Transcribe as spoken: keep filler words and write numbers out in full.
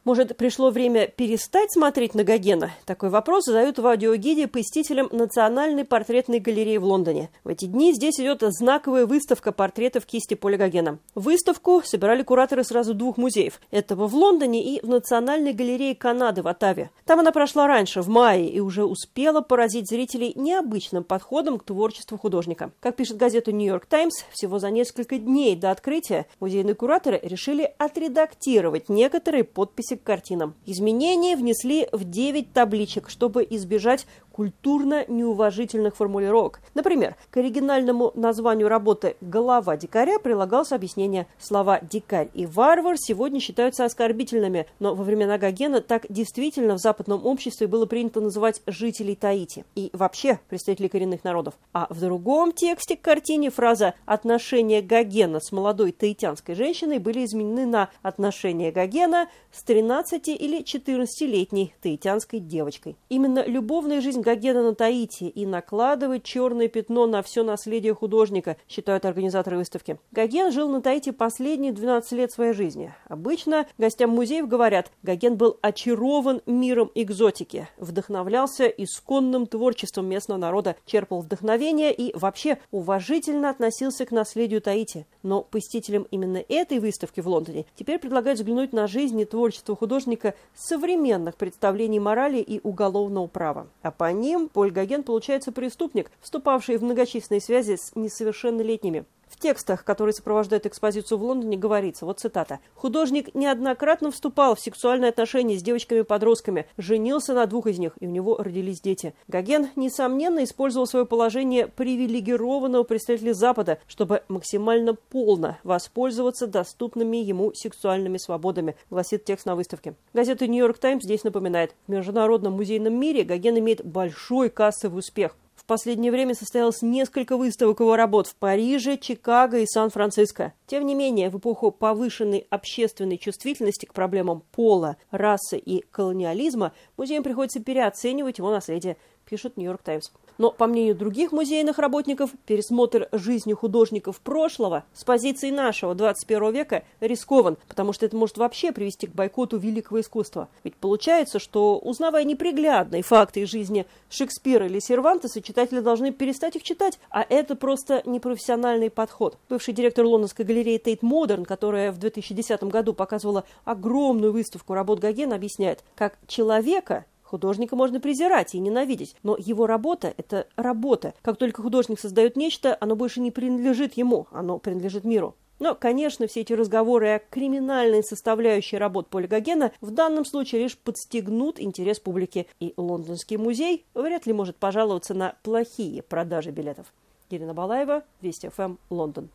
Может, пришло время перестать смотреть на Гогена? Такой вопрос задают в аудиогиде посетителям Национальной портретной галереи в Лондоне. В эти дни здесь идет знаковая выставка портретов кисти Поля Гогена. Выставку собирали кураторы сразу двух музеев. Этого в Лондоне и в Национальной галерее Канады в Оттаве. Там она прошла раньше, в мае, и уже успела поразить зрителей необычным подходом к творчеству художника. Как пишет газета «Нью-Йорк Таймс», всего за несколько дней до открытия музейные кураторы решили отредактировать некоторые подписи к картинам. Изменения внесли в девять табличек, чтобы избежать культурно неуважительных формулировок. Например, к оригинальному названию работы «Голова дикаря» прилагалось объяснение: слова «дикарь» и «варвар» сегодня считаются оскорбительными, но во времена Гогена так действительно в западном обществе было принято называть жителей Таити и вообще представителей коренных народов. А в другом тексте к картине фраза «отношения Гогена с молодой таитянской женщиной» были изменены на «отношения Гогена с тринадцати- или четырнадцатилетней таитянской девочкой». Именно любовная жизнь Гогена на Таити и накладывает черное пятно на все наследие художника, считают организаторы выставки. Гоген жил на Таити последние двенадцать лет своей жизни. Обычно гостям музеев говорят: Гоген был очарован миром экзотики, вдохновлялся исконным творчеством местного народа, черпал вдохновение и вообще уважительно относился к наследию Таити. Но посетителям именно этой выставки в Лондоне теперь предлагают взглянуть на жизнь и творчество художника с современных представлений морали и уголовного права. А по ним Поль Гоген получается преступник, вступавший в многочисленные связи с несовершеннолетними. В текстах, которые сопровождают экспозицию в Лондоне, говорится, вот цитата: «Художник неоднократно вступал в сексуальные отношения с девочками-подростками, женился на двух из них, и у него родились дети. Гоген, несомненно, использовал свое положение привилегированного представителя Запада, чтобы максимально полно воспользоваться доступными ему сексуальными свободами», гласит текст на выставке. Газета «Нью-Йорк Таймс» здесь напоминает: в международном музейном мире Гоген имеет большой кассовый успех. В последнее время состоялось несколько выставок его работ в Париже, Чикаго и Сан-Франциско. Тем не менее, в эпоху повышенной общественной чувствительности к проблемам пола, расы и колониализма музеям приходится переоценивать его наследие, пишет «Нью-Йорк Таймс». Но, по мнению других музейных работников, пересмотр жизни художников прошлого с позиции нашего двадцать первого века рискован, потому что это может вообще привести к бойкоту великого искусства. Ведь получается, что, узнавая неприглядные факты из жизни Шекспира или Сервантеса, читатели должны перестать их читать, а это просто непрофессиональный подход. Бывший директор лондонской галереи Тейт Модерн, которая в две тысячи десятом году показывала огромную выставку работ Гогена, объясняет, как человека художника можно презирать и ненавидеть, но его работа – это работа. Как только художник создает нечто, оно больше не принадлежит ему, оно принадлежит миру. Но, конечно, все эти разговоры о криминальной составляющей работ Поля Гогена в данном случае лишь подстегнут интерес публики, и Лондонский музей вряд ли может пожаловаться на плохие продажи билетов. Ирина Балаева, Вести ФМ, Лондон.